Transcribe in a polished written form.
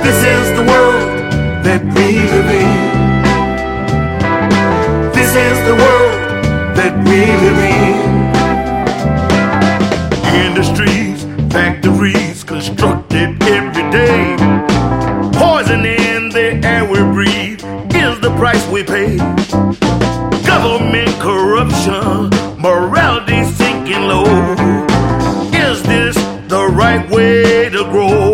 This is the world that we live in. This is the world that we live in. Industries, factories, constructed every day. Poison in the air we breathe is the price we pay. Government corruption, morality sinking low. Is this the right way to grow?